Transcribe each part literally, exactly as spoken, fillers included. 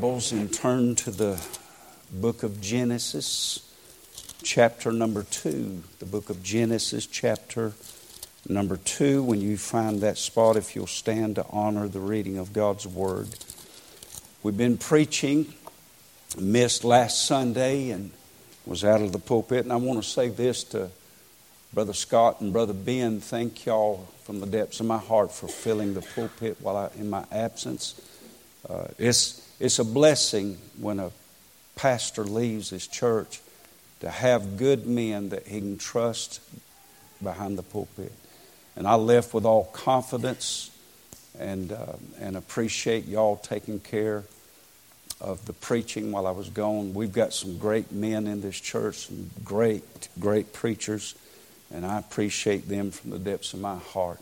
Bibles and turn to the book of Genesis, chapter number two. The book of Genesis, chapter number two. When you find that spot, if you'll stand to honor the reading of God's Word. We've been preaching, missed last Sunday and was out of the pulpit. And I want to say this to Brother Scott and Brother Ben. Thank y'all from the depths of my heart for filling the pulpit while I, in my absence. Uh, it's it's a blessing when a pastor leaves his church to have good men that he can trust behind the pulpit. And I left with all confidence and uh, and appreciate y'all taking care of the preaching while I was gone. We've got some great men in this church, some great, great preachers, and I appreciate them from the depths of my heart.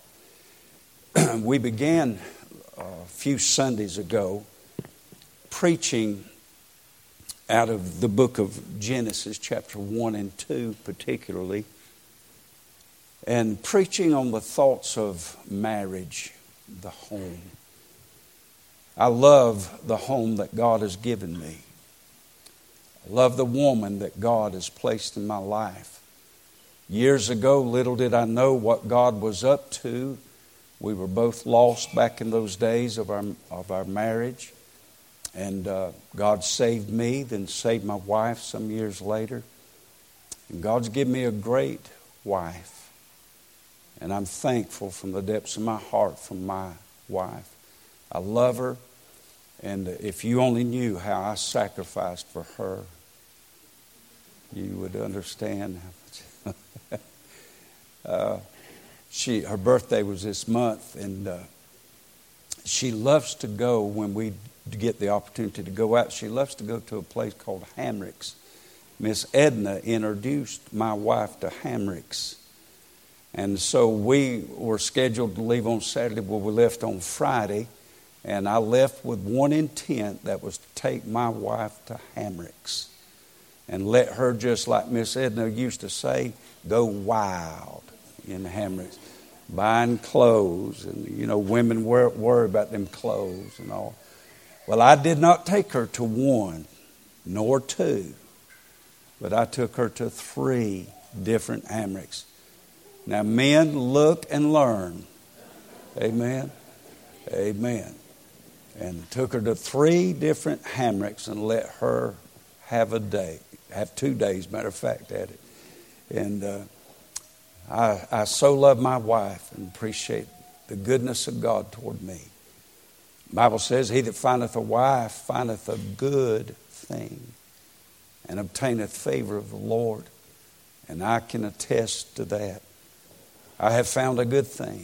We began a few Sundays ago preaching out of the book of Genesis, chapter one and two particularly, and preaching on the thoughts of marriage, the home. I love the home that God has given me. I love the woman that God has placed in my life. Years ago, little did I know what God was up to. We were both lost back in those days of our of our marriage. And uh, God saved me, then saved my wife some years later. And God's given me a great wife. And I'm thankful from the depths of my heart for my wife. I love her. And if you only knew how I sacrificed for her, you would understand how much. uh, she, her birthday was this month, and uh, she loves to go when we get the opportunity to go out. She loves to go to a place called Hamrick's. Miss Edna introduced my wife to Hamrick's. And so we were scheduled to leave on Saturday, but we left on Friday. And I left with one intent, that was to take my wife to Hamrick's and let her, just like Miss Edna used to say, go wild in Hamrick's, buying clothes. And, you know, women worry, worry about them clothes and all. Well, I did not take her to one, nor two, but I took her to three different Hamrick's. Now, men, look and learn. Amen. Amen. And took her to three different Hamrick's and let her have a day, have two days, matter of fact, at it. And uh, I, I so love my wife and appreciate the goodness of God toward me. The Bible says, he that findeth a wife findeth a good thing and obtaineth favor of the Lord. And I can attest to that. I have found a good thing.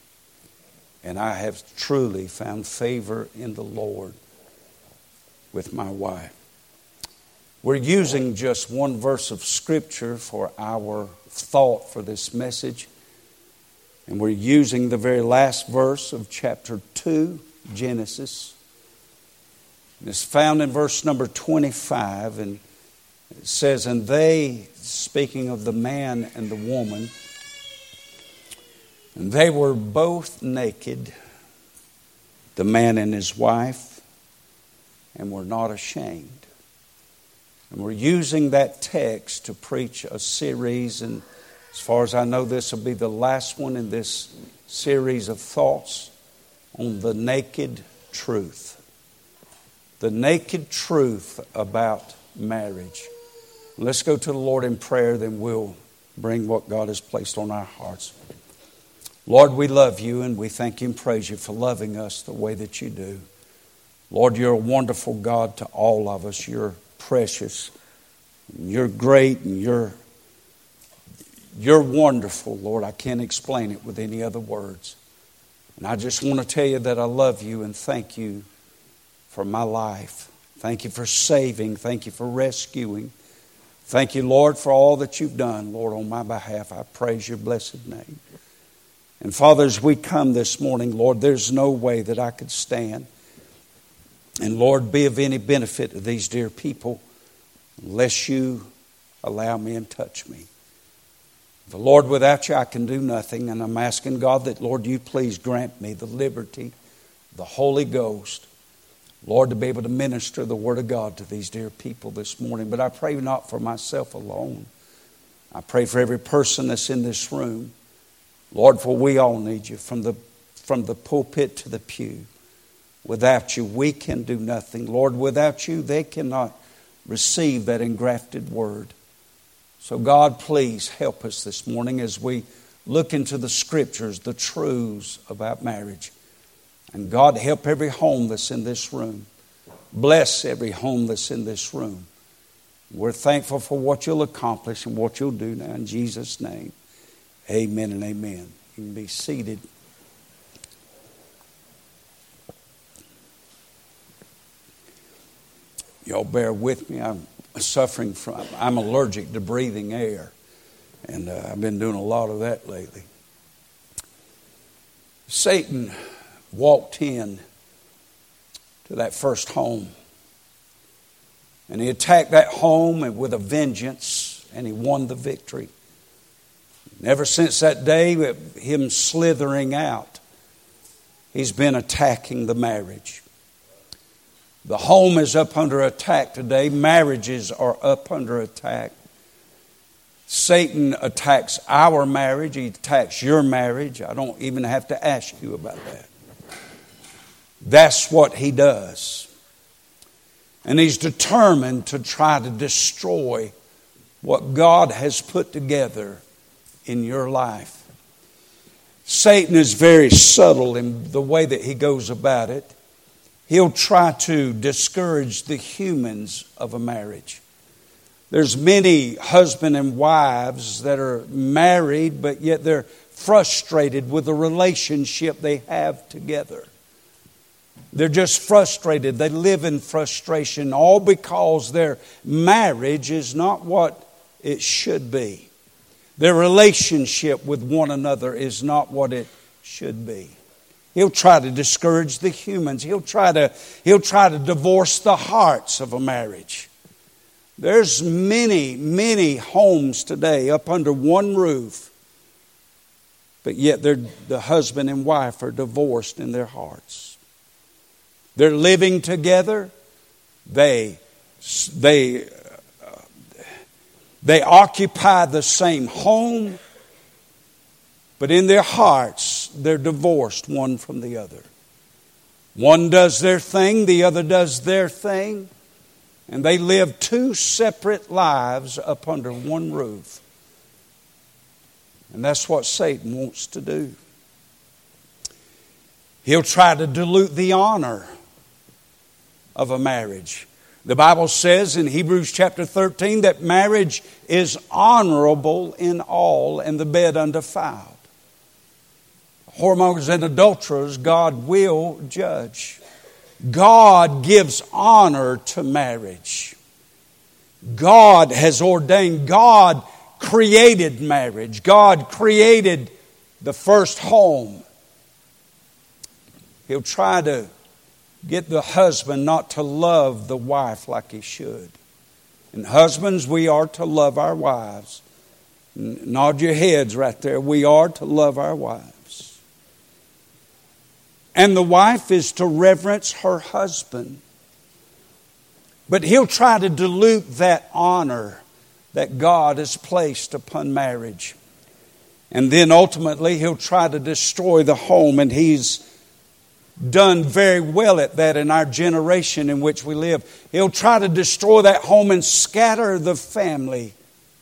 And I have truly found favor in the Lord with my wife. We're using just one verse of Scripture for our thought for this message. And we're using the very last verse of chapter two, Genesis. And it's found in verse number twenty-five. And it says, and they, speaking of the man and the woman, and they were both naked, the man and his wife, and were not ashamed. And we're using that text to preach a series, and as far as I know, this will be the last one in this series of thoughts on the naked truth. The naked truth about marriage. Let's go to the Lord in prayer, then we'll bring what God has placed on our hearts. Lord, we love you and we thank you and praise you for loving us the way that you do. Lord, you're a wonderful God to all of us. You're precious. You're great and you're, you're wonderful, Lord. I can't explain it with any other words. And I just want to tell you that I love you and thank you for my life. Thank you for saving. Thank you for rescuing. Thank you, Lord, for all that you've done, Lord, on my behalf. I praise your blessed name. And Father, as we come this morning, Lord, there's no way that I could stand and, Lord, be of any benefit to these dear people unless you allow me and touch me. The Lord, without you, I can do nothing. And I'm asking God that, Lord, you please grant me the liberty, the Holy Ghost, Lord, to be able to minister the Word of God to these dear people this morning. But I pray not for myself alone. I pray for every person that's in this room. Lord, for we all need you from the, from the pulpit to the pew. Without you, we can do nothing. Lord, without you, they cannot receive that engrafted word. So God, please help us this morning as we look into the Scriptures, the truths about marriage. And God, help every home that's in this room. Bless every home that's in this room. We're thankful for what you'll accomplish and what you'll do now in Jesus' name. Amen and amen. You can be seated. Y'all bear with me. I'm suffering from, I'm allergic to breathing air. And uh, I've been doing a lot of that lately. Satan walked in to that first home. And he attacked that home with a vengeance. And he won the victory. And ever since that day, him slithering out, he's been attacking the marriage. The home is up under attack today. Marriages are up under attack. Satan attacks our marriage. He attacks your marriage. I don't even have to ask you about that. That's what he does. And he's determined to try to destroy what God has put together in your life. Satan is very subtle in the way that he goes about it. He'll try to discourage the humans of a marriage. There's many husband and wives that are married, but yet they're frustrated with the relationship they have together. They're just frustrated. They live in frustration, all because their marriage is not what it should be. Their relationship with one another is not what it should be. He'll try to discourage the humans. He'll try to, he'll try to divorce the hearts of a marriage. There's many, many homes today up under one roof, but yet they're, the husband and wife are divorced in their hearts. They're living together. They, they, uh, they occupy the same home, but in their hearts, they're divorced one from the other. One does their thing, the other does their thing. And they live two separate lives up under one roof. And that's what Satan wants to do. He'll try to dilute the honor of a marriage. The Bible says in Hebrews chapter thirteen that marriage is honorable in all and the bed undefiled. Whoremongers and adulterers, God will judge. God gives honor to marriage. God has ordained, God created marriage. God created the first home. He'll try to get the husband not to love the wife like he should. And husbands, we are to love our wives. Nod your heads right there. We are to love our wives. And the wife is to reverence her husband. But he'll try to dilute that honor that God has placed upon marriage. And then ultimately he'll try to destroy the home. And he's done very well at that in our generation in which we live. He'll try to destroy that home and scatter the family.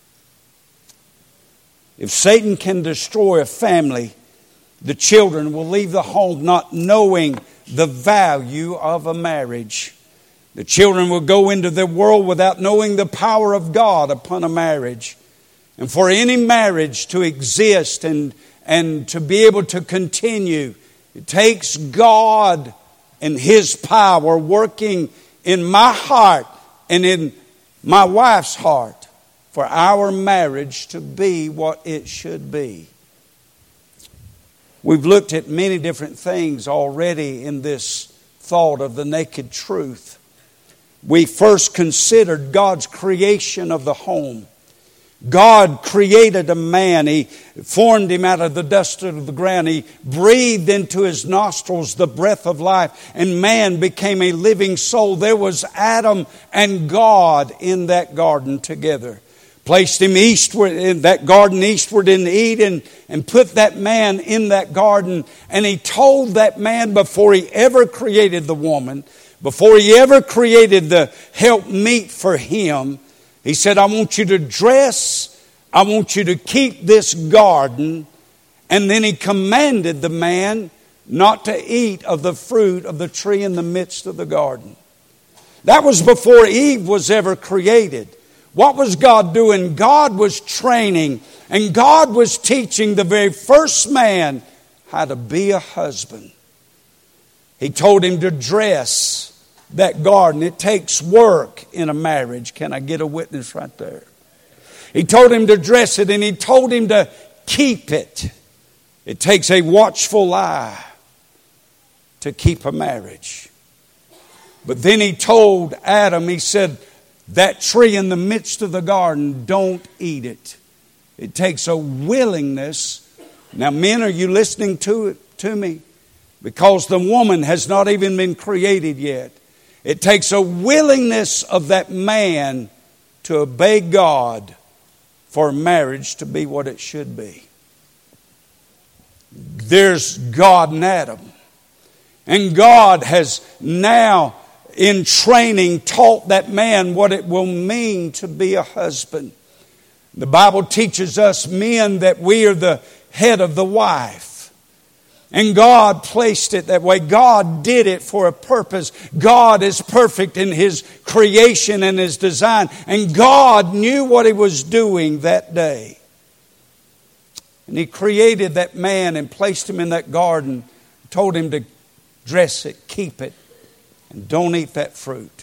If Satan can destroy a family, the children will leave the home not knowing the value of a marriage. The children will go into the world without knowing the power of God upon a marriage. And for any marriage to exist and, and to be able to continue, it takes God and His power working in my heart and in my wife's heart for our marriage to be what it should be. We've looked at many different things already in this thought of the naked truth. We first considered God's creation of the home. God created a man. He formed him out of the dust of the ground. He breathed into his nostrils the breath of life, and man became a living soul. There was Adam and God in that garden together. Placed him eastward, in that garden eastward in Eden, and put that man in that garden. And he told that man before he ever created the woman, before he ever created the helpmeet for him, he said, I want you to dress, I want you to keep this garden. And then he commanded the man not to eat of the fruit of the tree in the midst of the garden. That was before Eve was ever created. What was God doing? God was training, and God was teaching the very first man how to be a husband. He told him to dress that garden. It takes work in a marriage. Can I get a witness right there? He told him to dress it, and he told him to keep it. It takes a watchful eye to keep a marriage. But then he told Adam, he said, that tree in the midst of the garden, don't eat it. It takes a willingness. Now, men, are you listening to it, to me? Because the woman has not even been created yet. It takes a willingness of that man to obey God for marriage to be what it should be. There's God and Adam. And God has now, in training, taught that man what it will mean to be a husband. The Bible teaches us men that we are the head of the wife. And God placed it that way. God did it for a purpose. God is perfect in His creation and His design. And God knew what He was doing that day. And He created that man and placed him in that garden. Told him to dress it, keep it, and don't eat that fruit.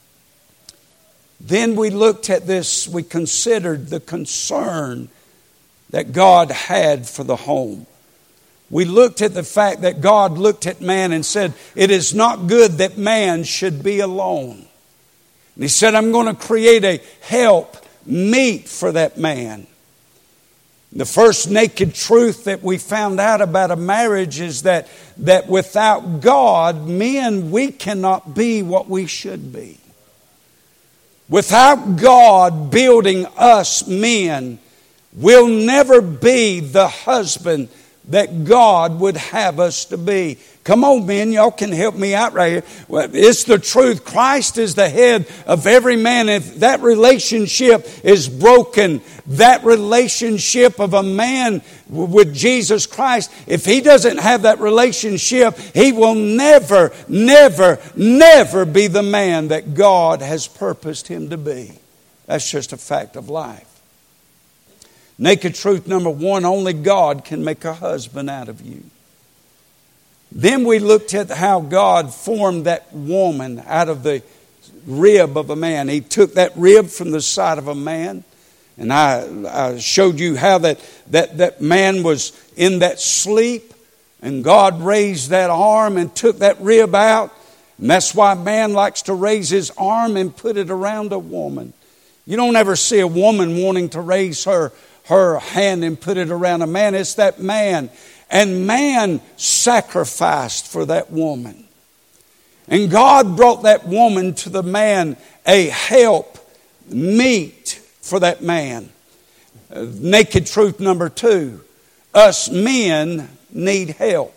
Then we looked at this, we considered the concern that God had for the home. We looked at the fact that God looked at man and said, it is not good that man should be alone. And He said, I'm going to create a help meet for that man. The first naked truth that we found out about a marriage is that, that without God, men, we cannot be what we should be. Without God building us men, we'll never be the husband that God would have us to be. Come on, men, y'all can help me out right here. Well, it's the truth. Christ is the head of every man. If that relationship is broken, that relationship of a man with Jesus Christ, if he doesn't have that relationship, he will never, never, never be the man that God has purposed him to be. That's just a fact of life. Naked truth number one, only God can make a husband out of you. Then we looked at how God formed that woman out of the rib of a man. He took that rib from the side of a man. And I, I showed you how that, that, that man was in that sleep. And God raised that arm and took that rib out. And that's why man likes to raise his arm and put it around a woman. You don't ever see a woman wanting to raise her her hand and put it around a man. It's that man. And man sacrificed for that woman. And God brought that woman to the man, a help meet for that man. Uh, naked truth number two, us men need help.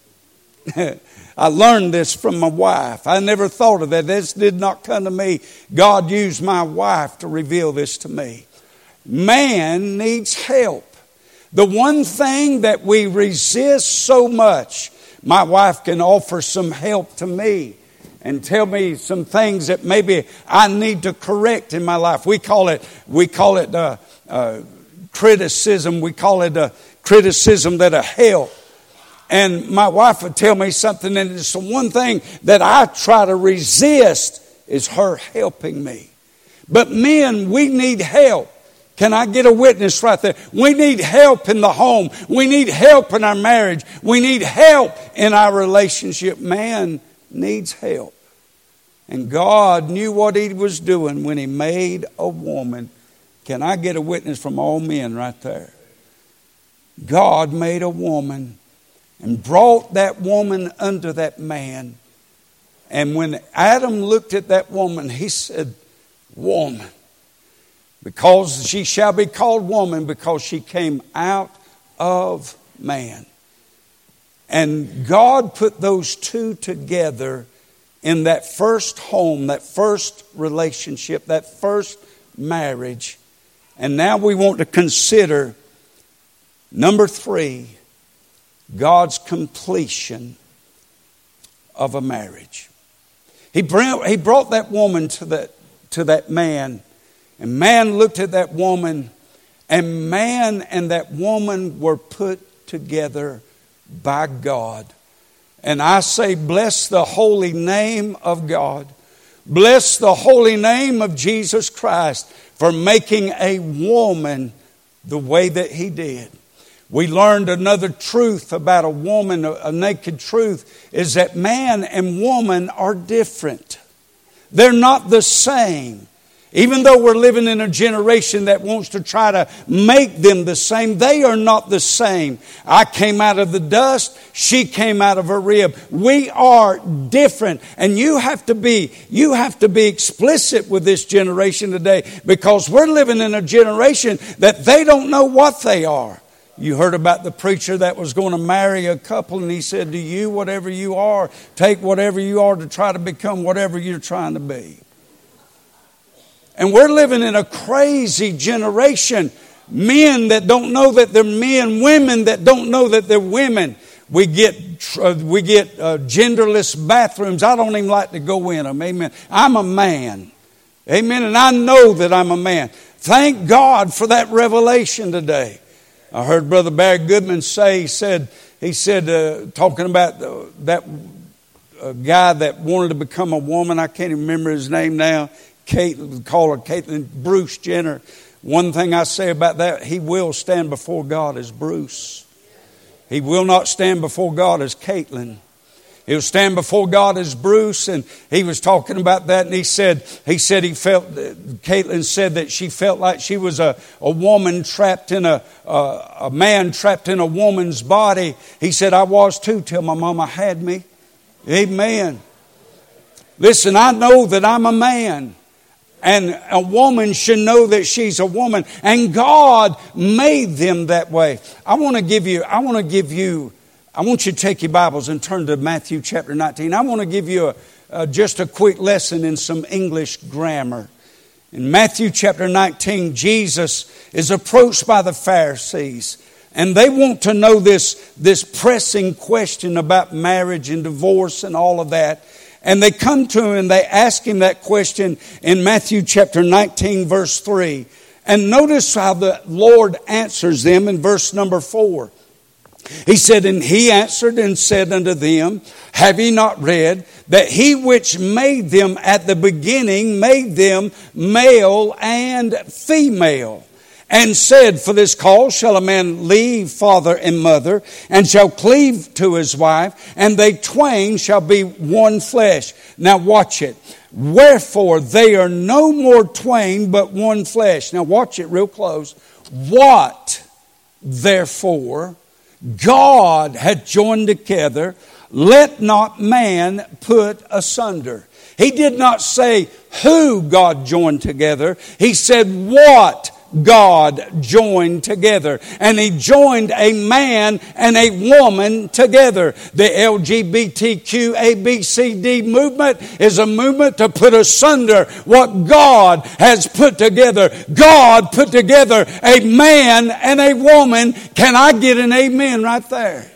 I learned this from my wife. I never thought of that. This did not come to me. God used my wife to reveal this to me. Man needs help. The one thing that we resist so much, my wife can offer some help to me and tell me some things that maybe I need to correct in my life. We call it, we call it uh, uh, criticism. We call it a criticism that a help. And my wife would tell me something, and it's the one thing that I try to resist is her helping me. But men, we need help. Can I get a witness right there? We need help in the home. We need help in our marriage. We need help in our relationship. Man needs help. And God knew what He was doing when He made a woman. Can I get a witness from all men right there? God made a woman and brought that woman unto that man. And when Adam looked at that woman, he said, woman, because she shall be called woman, because she came out of man. And God put those two together in that first home, that first relationship, that first marriage. And now we want to consider, number three, God's completion of a marriage. He brought, he brought that woman to that, to that man. And man looked at that woman. And man and that woman were put together by God. And I say, bless the holy name of God. Bless the holy name of Jesus Christ for making a woman the way that He did. We learned another truth about a woman, a naked truth, is that man and woman are different. They're not the same. Even though we're living in a generation that wants to try to make them the same, they are not the same. I came out of the dust. She came out of her rib. We are different. And you have to be, you have to be explicit with this generation today, because we're living in a generation that they don't know what they are. You heard about the preacher that was going to marry a couple, and he said, do you, whatever you are, take whatever you are to try to become whatever you're trying to be. And we're living in a crazy generation. Men that don't know that they're men. Women that don't know that they're women. We get uh, we get uh, genderless bathrooms. I don't even like to go in them. Amen. I'm a man. Amen. And I know that I'm a man. Thank God for that revelation today. I heard Brother Barry Goodman say, he said, he said, uh, talking about uh, that uh, guy that wanted to become a woman. I can't even remember his name now. Kate, call her Caitlyn, Bruce Jenner. One thing I say about that, he will stand before God as Bruce. He will not stand before God as Caitlyn. He'll stand before God as Bruce. And he was talking about that, and he said, he said he felt, Caitlyn said that she felt like she was a, a woman trapped in a, a, a man trapped in a woman's body. He said, I was too till my mama had me. Amen. Listen, I know that I'm a man. And a woman should know that she's a woman. And God made them that way. I want to give you, I want to give you, I want you to take your Bibles and turn to Matthew chapter nineteen. I want to give you a, uh, just a quick lesson in some English grammar. In Matthew chapter nineteen, Jesus is approached by the Pharisees. And they want to know this, this pressing question about marriage and divorce and all of that. And they come to him and they ask him that question in Matthew chapter nineteen, verse three. And notice how the Lord answers them in verse number four. He said, and he answered and said unto them, have ye not read that he which made them at the beginning made them male and female? And said, for this cause shall a man leave father and mother, and shall cleave to his wife, and they twain shall be one flesh. Now watch it. Wherefore they are no more twain, but one flesh. Now watch it real close. What, therefore, God hath joined together, let not man put asunder. He did not say who God joined together. He said what God joined together. And He joined a man and a woman together. The L G B T Q A B C D movement is a movement to put asunder what God has put together. God put together a man and a woman. Can I get an amen right there?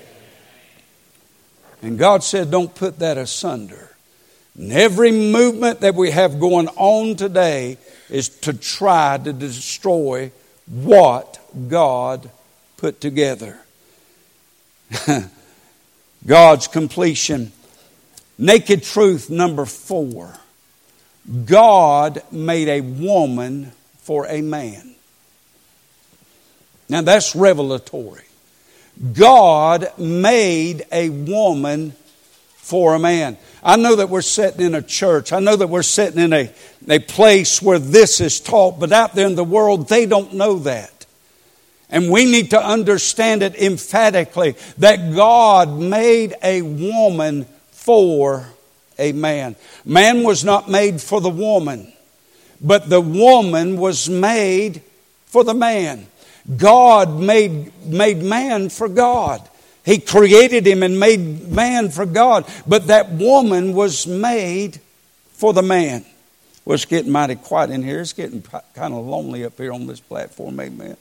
And God said, don't put that asunder. And every movement that we have going on today is to try to destroy what God put together. God's completion. Naked truth number four. God made a woman for a man. Now that's revelatory. God made a woman for a man. I know that we're sitting in a church. I know that we're sitting in a, a place where this is taught. But out there in the world, they don't know that. And we need to understand it emphatically that God made a woman for a man. Man was not made for the woman, but the woman was made for the man. God made, made man for God. He created him and made man for God. But that woman was made for the man. Well, it's getting mighty quiet in here. It's getting kind of lonely up here on this platform. Amen.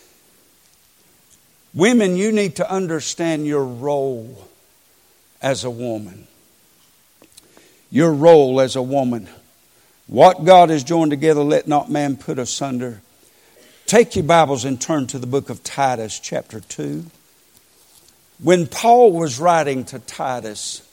Women, you need to understand your role as a woman. Your role as a woman. What God has joined together, let not man put asunder. Take your Bibles and turn to the book of Titus, chapter two. When Paul was writing to Titus,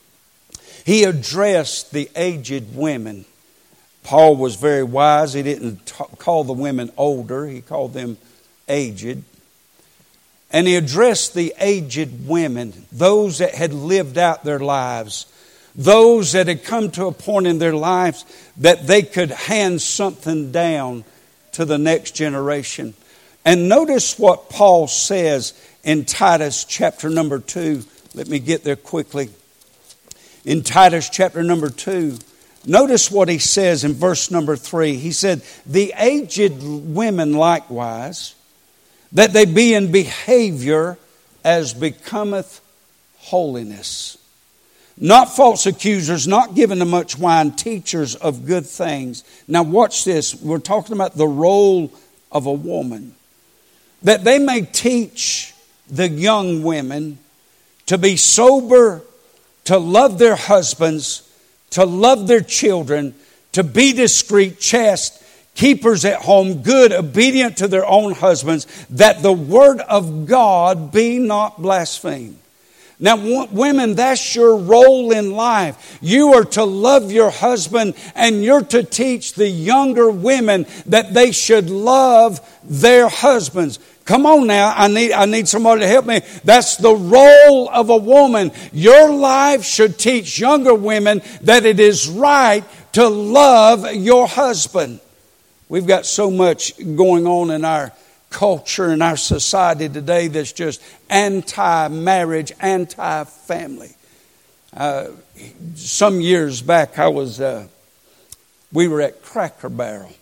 he addressed the aged women. Paul was very wise. He didn't t- call the women older. He called them aged. And he addressed the aged women, those that had lived out their lives, those that had come to a point in their lives that they could hand something down to the next generation. And notice what Paul says in Titus chapter number two. Let me get there quickly. In Titus chapter number two, notice what he says in verse number three. He said, the aged women likewise, that they be in behavior as becometh holiness. Not false accusers, not given to much wine, teachers of good things. Now watch this. We're talking about the role of a woman. That they may teach the young women to be sober, to love their husbands, to love their children, to be discreet, chaste, keepers at home, good, obedient to their own husbands, that the word of God be not blasphemed. Now, women, that's your role in life. You are to love your husband, and you're to teach the younger women that they should love their husbands. Come on now, I need, I need somebody to help me. That's the role of a woman. Your life should teach younger women that it is right to love your husband. We've got so much going on in our culture and our society today that's just anti-marriage, anti-family. Uh, some years back, I was uh, we were at Cracker Barrel,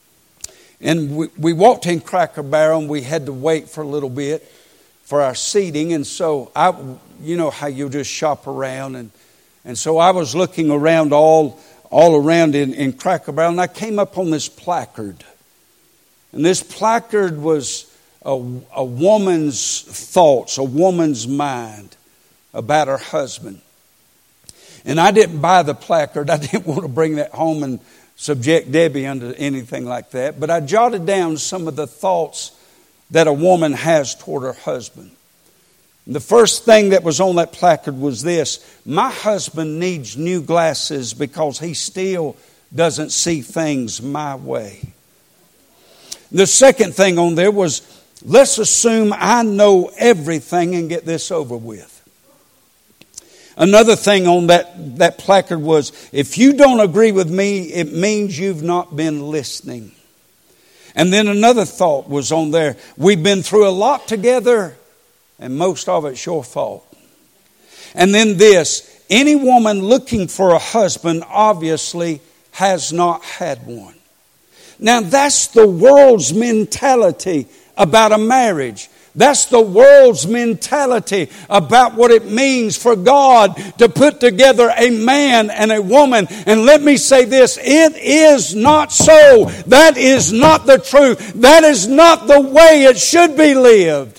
and we, we walked in Cracker Barrel, and we had to wait for a little bit for our seating. And so I, you know how you just shop around, and and so I was looking around all all around in, in Cracker Barrel, and I came up on this placard. And this placard was a, a woman's thoughts, a woman's mind about her husband. And I didn't buy the placard. I didn't want to bring that home and subject Debbie under anything like that. But I jotted down some of the thoughts that a woman has toward her husband. And the first thing that was on that placard was this: my husband needs new glasses because he still doesn't see things my way. The second thing on there was, let's assume I know everything and get this over with. Another thing on that, that placard was, if you don't agree with me, it means you've not been listening. And then another thought was on there: we've been through a lot together, and most of it's your fault. And then this: any woman looking for a husband obviously has not had one. Now that's the world's mentality about a marriage. That's the world's mentality about what it means for God to put together a man and a woman. And let me say this: it is not so. That is not the truth. That is not the way it should be lived.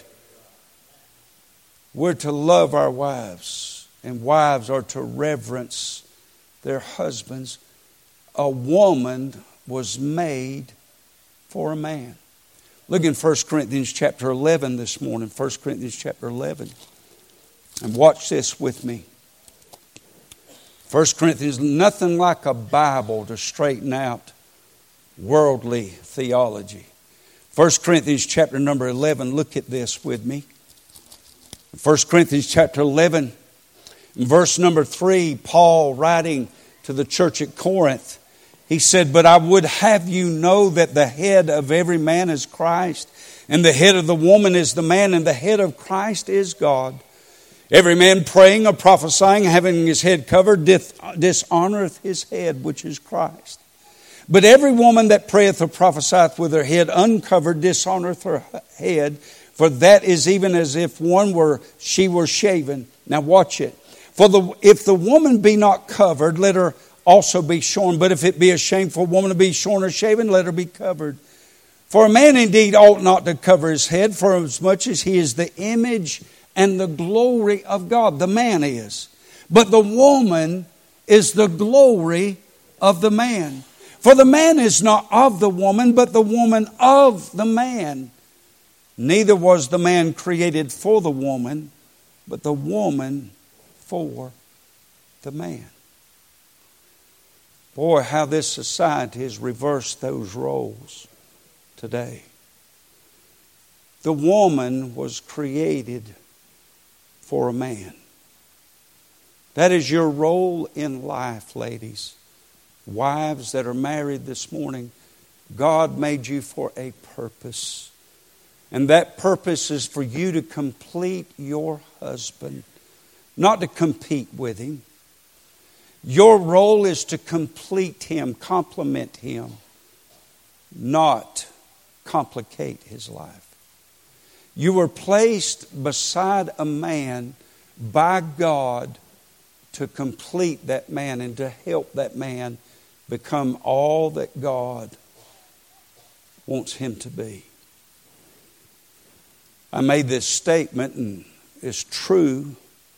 We're to love our wives, and wives are to reverence their husbands. A woman was made for a man. Look in First Corinthians chapter eleven this morning. First Corinthians chapter eleven. And watch this with me. First Corinthians, nothing like a Bible to straighten out worldly theology. First Corinthians chapter number eleven. Look at this with me. First Corinthians chapter eleven. In verse number three, Paul writing to the church at Corinth, he said, "But I would have you know that the head of every man is Christ, and the head of the woman is the man, and the head of Christ is God. Every man praying or prophesying, having his head covered, dishonoreth his head, which is Christ. But every woman that prayeth or prophesieth with her head uncovered dishonoreth her head, for that is even as if one were she were shaven." Now watch it. "For the, if the woman be not covered, let her also be shorn. But if it be a shameful woman to be shorn or shaven, let her be covered. For a man indeed ought not to cover his head, for as much as he is the image and the glory of God." The man is. "But the woman is the glory of the man. For the man is not of the woman, but the woman of the man. Neither was the man created for the woman, but the woman for the man." Boy, how this society has reversed those roles today. The woman was created for a man. That is your role in life, ladies. Wives that are married this morning, God made you for a purpose. And that purpose is for you to complete your husband, not to compete with him. Your role is to complete him, complement him, not complicate his life. You were placed beside a man by God to complete that man and to help that man become all that God wants him to be. I made this statement, and it's true.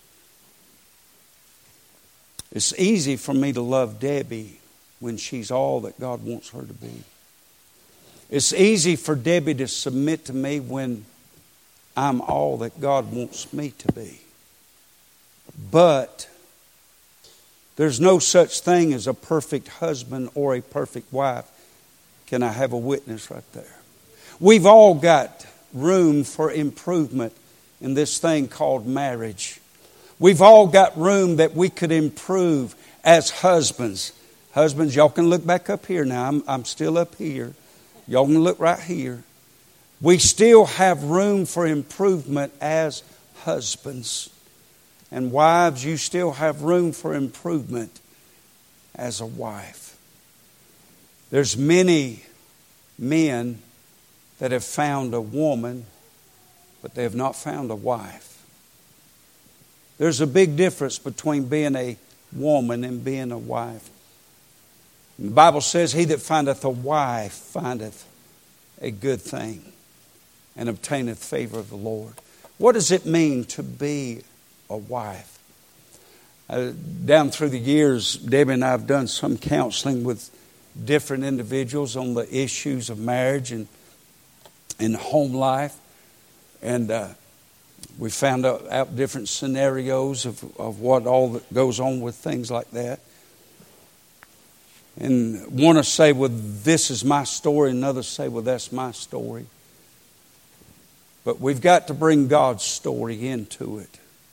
It's easy for me to love Debbie when she's all that God wants her to be. It's easy for Debbie to submit to me when I'm all that God wants me to be. But there's no such thing as a perfect husband or a perfect wife. Can I have a witness right there? We've all got room for improvement in this thing called marriage. We've all got room that we could improve as husbands. Husbands, y'all can look back up here now. I'm, I'm still up here. Y'all can look right here. We still have room for improvement as husbands. And wives, you still have room for improvement as a wife. There's many men that have found a woman, but they have not found a wife. There's a big difference between being a woman and being a wife. And the Bible says, "He that findeth a wife findeth a good thing and obtaineth favor of the Lord." What does it mean to be a wife? Uh, down through the years, Debbie and I have done some counseling with different individuals on the issues of marriage and, and home life. And uh, we found out, out different scenarios of, of what all that goes on with things like that. And one will say, "Well, this is my story." And others say, "Well, that's my story." But we've got to bring God's story into it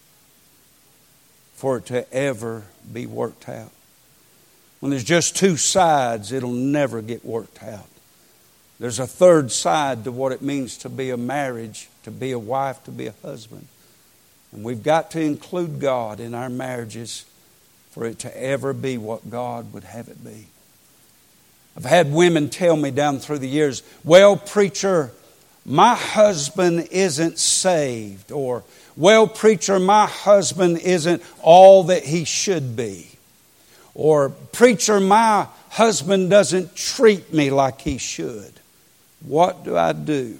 for it to ever be worked out. When there's just two sides, it'll never get worked out. There's a third side to what it means to be a marriage, to be a wife, to be a husband. And we've got to include God in our marriages for it to ever be what God would have it be. I've had women tell me down through the years, "Well, preacher, my husband isn't saved," or, "Well, preacher, my husband isn't all that he should be," or, "Preacher, my husband doesn't treat me like he should. What do I do?"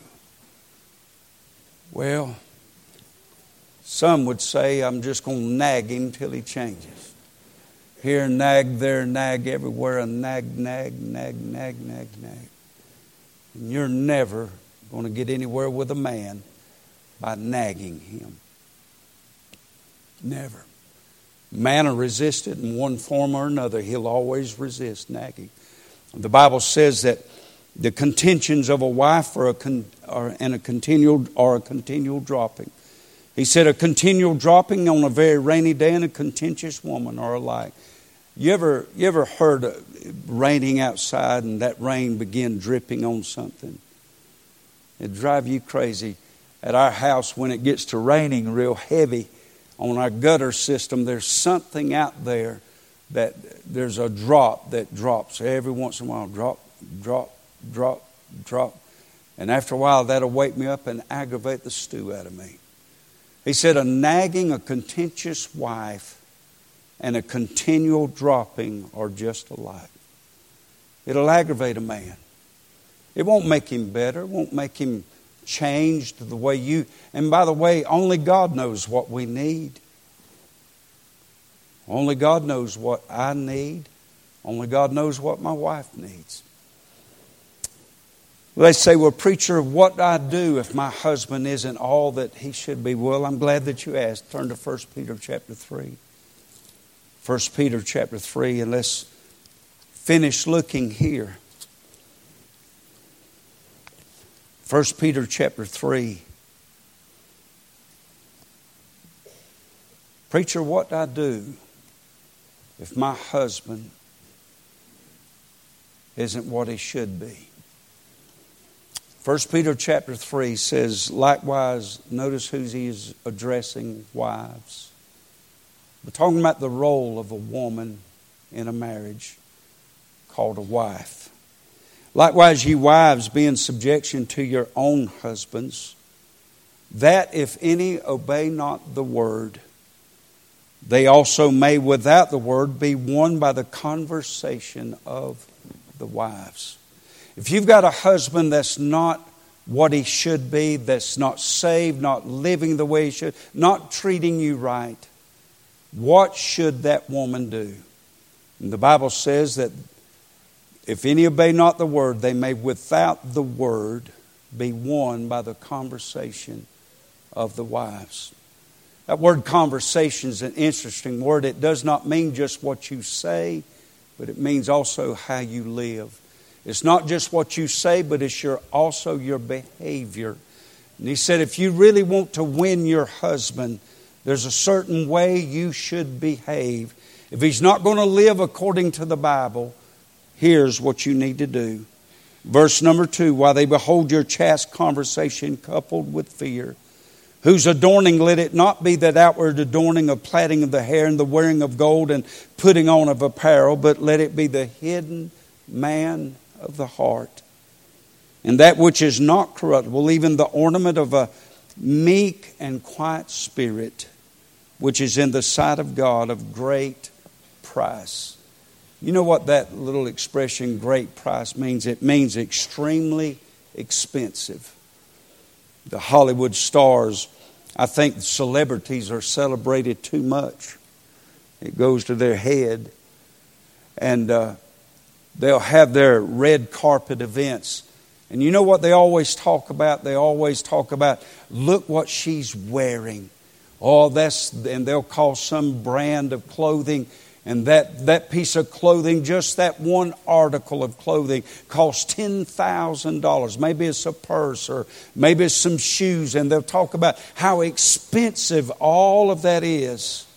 Well, some would say, "I'm just going to nag him till he changes." Here nag, there nag, everywhere a nag, nag, nag, nag, nag, nag. And you're never going to get anywhere with a man by nagging him. Never. Man will resist it in one form or another. He'll always resist nagging. The Bible says that the contentions of a wife are a con, are, and a continual are a continual dropping. He said, a continual dropping on a very rainy day and a contentious woman are alike. You ever, you ever heard of raining outside and that rain begin dripping on something? It'd drive you crazy. At our house, when it gets to raining real heavy on our gutter system, there's something out there that there's a drop that drops every once in a while. Drop, drop, drop, drop. And after a while, that'll wake me up and aggravate the stew out of me. He said, a nagging, a contentious wife and a continual dropping are just alike. It'll aggravate a man. It won't make him better. It won't make him change the way you... And by the way, only God knows what we need. Only God knows what I need. Only God knows what my wife needs. They say, well, preacher, what do I do if my husband isn't all that he should be? Well, I'm glad that you asked. Turn to First Peter chapter three. First Peter chapter three, and let's finish looking here. First Peter chapter three. Preacher, what do I do if my husband isn't what he should be? First Peter chapter three says, likewise, notice who he is addressing, wives. We're talking about the role of a woman in a marriage called a wife. Likewise, ye wives, be in subjection to your own husbands, that if any obey not the word, they also may without the word be won by the conversation of the wives. If you've got a husband that's not what he should be, that's not saved, not living the way he should, not treating you right, what should that woman do? And the Bible says that if any obey not the word, they may without the word be won by the conversation of the wives. That word conversation is an interesting word. It does not mean just what you say, but it means also how you live. It's not just what you say, but it's your, also your behavior. And he said, if you really want to win your husband, there's a certain way you should behave. If he's not going to live according to the Bible, here's what you need to do. Verse number two, while they behold your chaste conversation coupled with fear, whose adorning let it not be that outward adorning of plaiting of the hair and the wearing of gold and putting on of apparel, but let it be the hidden man of the heart, and that which is not corruptible, even the ornament of a meek and quiet spirit, which is in the sight of God of great price. You know what that little expression, great price, means? It means extremely expensive. The Hollywood stars, I think celebrities are celebrated too much. It goes to their head. And uh, they'll have their red carpet events. And you know what they always talk about? They always talk about, look what she's wearing. Oh, that's, and they'll call some brand of clothing. And that, that piece of clothing, just that one article of clothing, costs ten thousand dollars. Maybe it's a purse or maybe it's some shoes. And they'll talk about how expensive all of that is.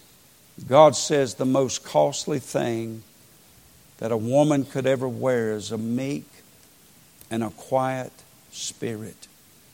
God says the most costly thing that a woman could ever wear is a meek and a quiet spirit.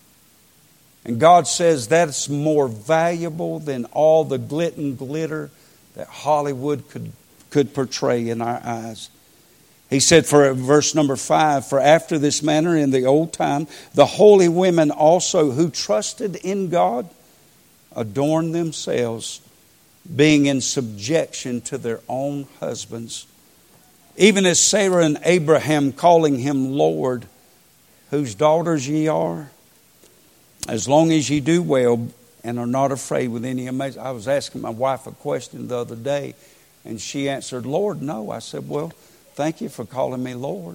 And God says that's more valuable than all the glit and glitter that Hollywood could, could portray in our eyes. He said, for verse number five, for after this manner in the old time, the holy women also who trusted in God adorned themselves, being in subjection to their own husbands. Even as Sarah and Abraham, calling him Lord, whose daughters ye are, as long as ye do well and are not afraid with any amazement. I was asking my wife a question the other day, and she answered, Lord, no. I said, well, thank you for calling me Lord.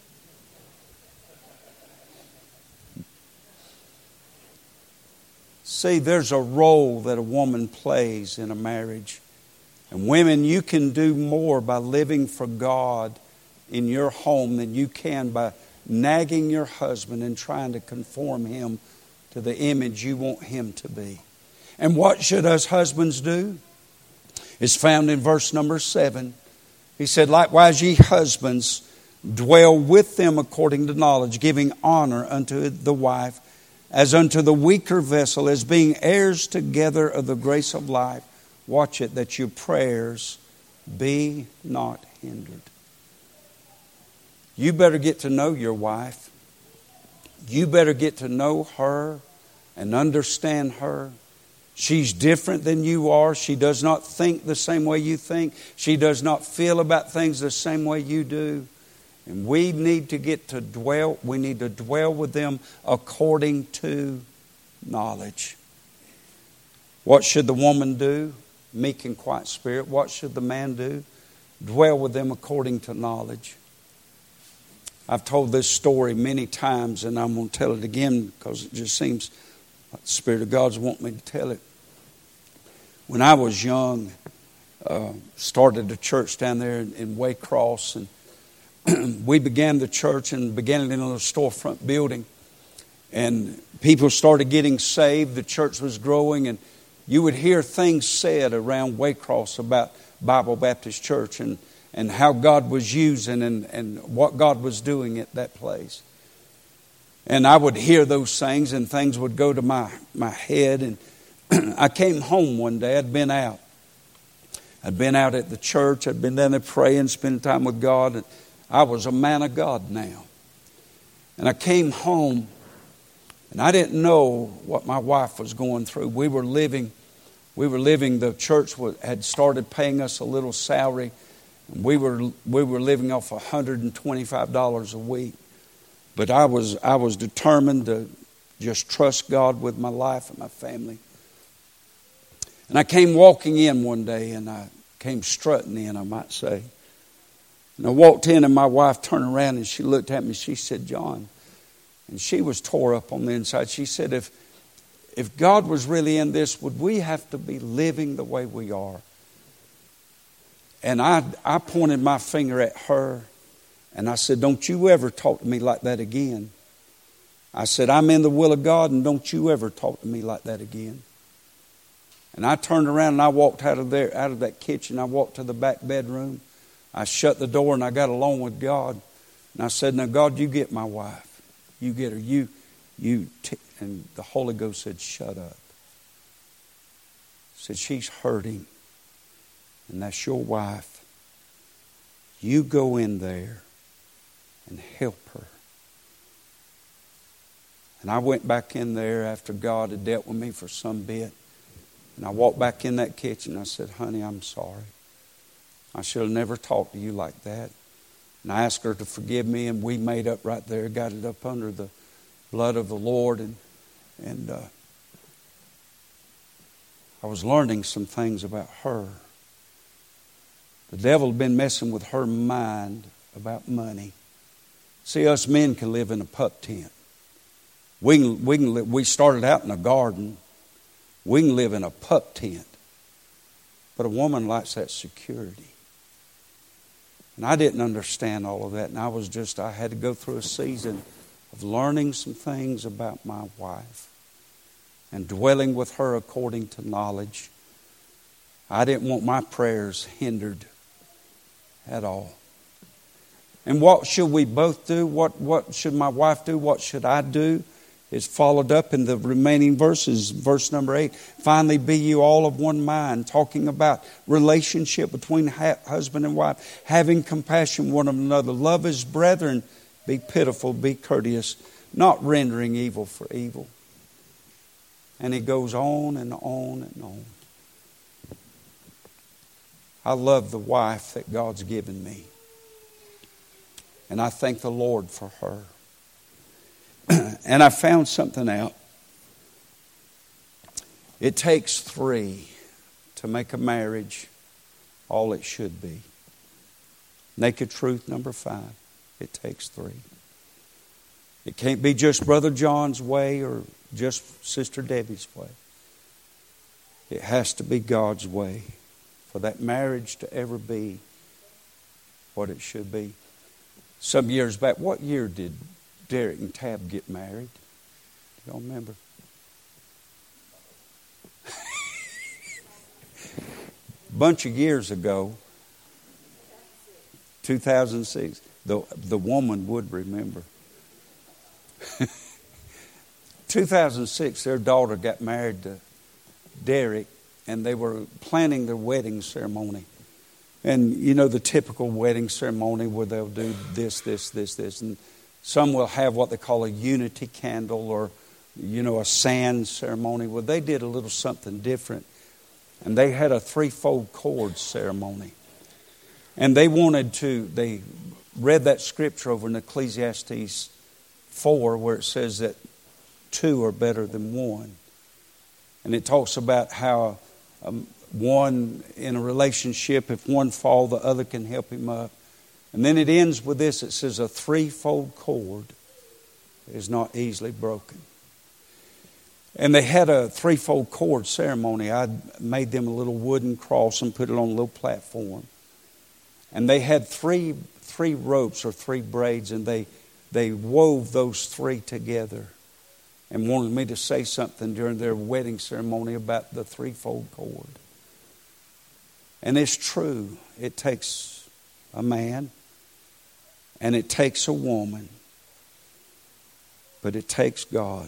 See, there's a role that a woman plays in a marriage. And women, you can do more by living for God in your home than you can by nagging your husband and trying to conform him to the image you want him to be. And what should us husbands do? It's found in verse number seven. He said, likewise ye husbands, dwell with them according to knowledge, giving honor unto the wife, as unto the weaker vessel, as being heirs together of the grace of life. Watch it, that your prayers be not hindered. You better get to know your wife. You better get to know her and understand her. She's different than you are. She does not think the same way you think. She does not feel about things the same way you do. And we need to get to dwell, we need to dwell with them according to knowledge. What should the woman do? Meek and quiet spirit. What should the man do? Dwell with them according to knowledge. I've told this story many times, and I'm going to tell it again because it just seems like the Spirit of God's wanting me to tell it. When I was young, uh, started a church down there in, in Waycross, and we began the church and began it in a little storefront building. And people started getting saved. The church was growing, and you would hear things said around Waycross about Bible Baptist Church and, and how God was using and, and what God was doing at that place. And I would hear those things, and things would go to my, my head. And I came home one day. I'd been out. I'd been out at the church. I'd been down there praying, spending time with God. And I was a man of God now. And I came home, and I didn't know what my wife was going through. We were living, we were living, the church had started paying us a little salary. And we were we were living off one hundred twenty-five dollars a week. But I was I was determined to just trust God with my life and my family. And I came walking in one day, and I came strutting in, I might say. And I walked in, and my wife turned around and she looked at me. She said, John, and she was tore up on the inside. She said, if if God was really in this, would we have to be living the way we are? And I I pointed my finger at her, and I said, don't you ever talk to me like that again. I said, I'm in the will of God, and don't you ever talk to me like that again. And I turned around and I walked out of there, out of that kitchen. I walked to the back bedroom. I shut the door and I got alone with God. And I said, now God, you get my wife. You get her. You, you. T-. And the Holy Ghost said, shut up. Said, she's hurting. And that's your wife. You go in there and help her. And I went back in there after God had dealt with me for some bit. And I walked back in that kitchen. I said, honey, I'm sorry. I should have never talked to you like that. And I asked her to forgive me, and we made up right there, got it up under the blood of the Lord. And, and uh, I was learning some things about her. The devil had been messing with her mind about money. See, us men can live in a pup tent. We can, we can live, we started out in a garden. We can live in a pup tent. But a woman likes that security. And I didn't understand all of that. And I was just, I had to go through a season of learning some things about my wife and dwelling with her according to knowledge. I didn't want my prayers hindered at all. And what should we both do? What, what should my wife do? What should I do? It's followed up in the remaining verses. Verse number eight. Finally, be you all of one mind. Talking about relationship between husband and wife. Having compassion one of another. Love as brethren. Be pitiful. Be courteous. Not rendering evil for evil. And it goes on and on and on. I love the wife that God's given me. And I thank the Lord for her. And I found something out. It takes three to make a marriage all it should be. Naked truth number five. It takes three. It can't be just Brother John's way or just Sister Debbie's way. It has to be God's way for that marriage to ever be what it should be. Some years back, what year did Derek and Tab get married? Do y'all remember? a bunch of years ago, two thousand six, the, the woman would remember. two thousand six, their daughter got married to Derek, and they were planning their wedding ceremony. And you know the typical wedding ceremony where they'll do this, this, this, this. And some will have what they call a unity candle or, you know, a sand ceremony. Well, they did a little something different. And they had a threefold cord ceremony. And they wanted to, they read that scripture over in Ecclesiastes four where it says that two are better than one. And it talks about how um, one in a relationship, if one fall, the other can help him up. And then it ends with this. It says a threefold cord is not easily broken. And they had a threefold cord ceremony. I made them a little wooden cross and put it on a little platform. And they had three three ropes or three braids, and they they wove those three together and wanted me to say something during their wedding ceremony about the threefold cord. And it's true. It takes a man and it takes a woman, but it takes God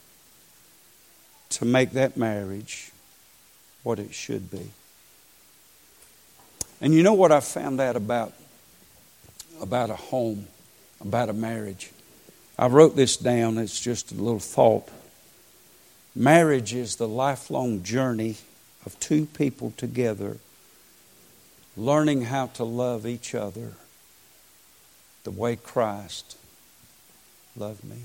to make that marriage what it should be. And you know what I found out about, about a home, about a marriage? I wrote this down. It's just a little thought. Marriage is the lifelong journey of two people together learning how to love each other the way Christ loved me.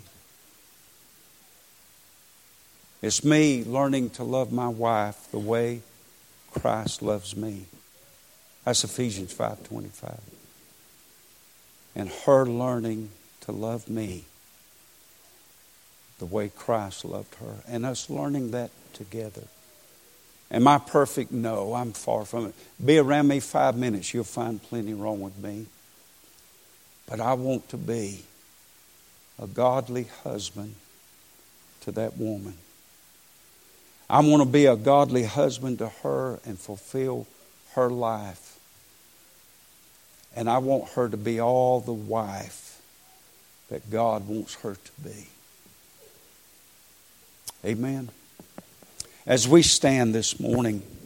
It's me learning to love my wife the way Christ loves me. That's Ephesians five twenty-five. And her learning to love me the way Christ loved her. And us learning that together. Am I perfect? No, I'm far from it. Be around me five minutes, you'll find plenty wrong with me. But I want to be a godly husband to that woman. I want to be a godly husband to her and fulfill her life. And I want her to be all the wife that God wants her to be. Amen. As we stand this morning,